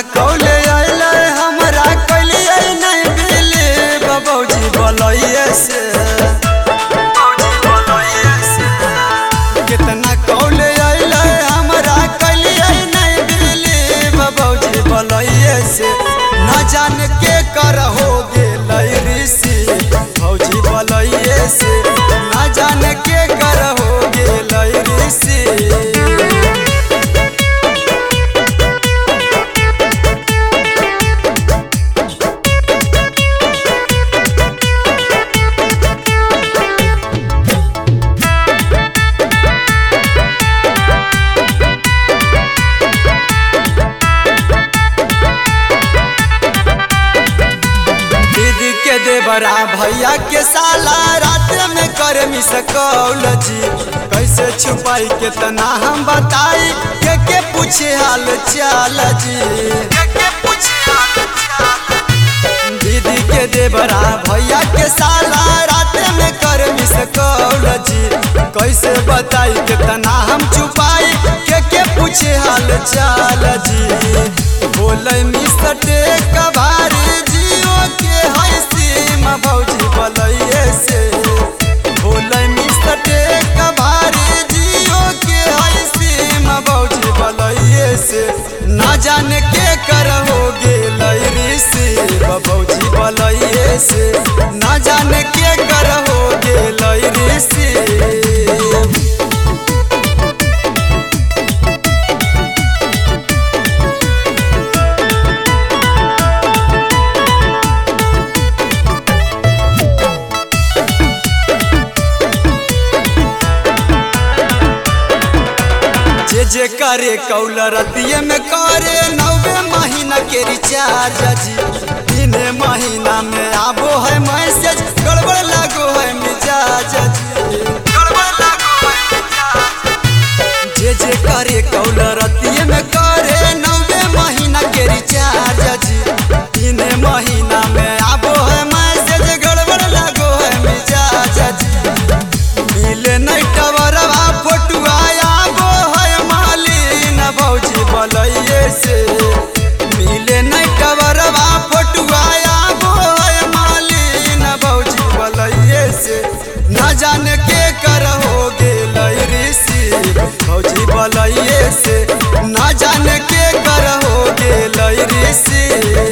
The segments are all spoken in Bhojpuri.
कौले अइले हमरा कइलिए नहीं बिले बाबूजी बोलइए से कितना कौले अइले हमरा कइलिए नहीं बिले बाबूजी बोलइए से न जान के कर हो गेलै ऋषि भौजी बोलइए से न जान के कर हो गेलै ऋषि। देवरा भैया के साला रात में कर मिस कौल जी कैसे छुपाई कितना हम बताई के पूछे हाल चाल जी दीदी के देवरा भैया के साला रात में कर मिस कौल जी कैसे बताई कितना हम छुपाई के पूछे हाल चाल जी बोले मिसटे कबारी जियो के भौजी बोलइए से बोले मिसटे कबारी जियो के हईसीम भौजी बोलइए से न जाने के कर हो गेलै ऋषि भौजी बोलइए से न जाने के कर हो गेलै ऋषि। जे करे कौल रतिये में करे 9 महीना के रिचार्ज जी 3 महीना में आबो है मैसेज गड़बड़ लागो है मिजाज जी जे करे कौल रतिये में करे 9 महीना के रिचार्ज जी 3 महीना में आबो है मैसेज गड़बड़ लागो है मिजाज जी मिले नहीं टवरवा फोटुआ भौजी बोलइए से मिले नहीं टवरवा फोटुआ आबो है मालिन भौजी बोलइए से न जाने के कर हो गेलै ऋषि भौजी बोलइए से न जाने के कर हो गेलै ऋषि।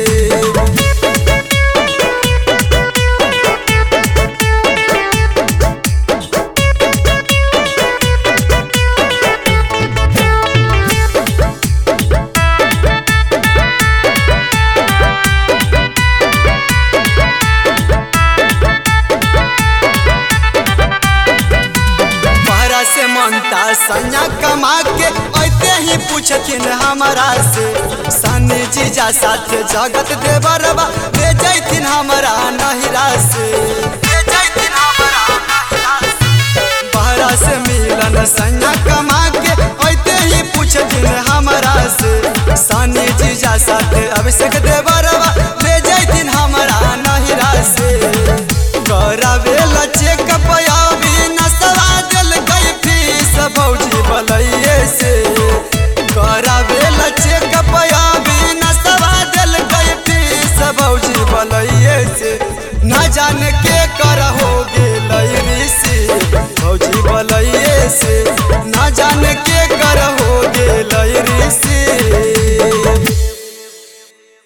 सैया कमा के ऐते ही पूछथिन हमारा से सनी जीजा साथ जगत देवरबा ले जैथिन हमारा नहिरा से बहरा से मिलन सैया कमा के ऐते ही पूछथिन हमारा से सनी जीजा साथ अभिषेक देवरबा ले जैथिन हमारा नहिरा से करावेल चेकअप आबी नसवा दिल गई फीस भौजी बोलइए से करावेल चेकअप आबी नसवा दिल गई फीस भौजी बोलइए से न जाने के कर हो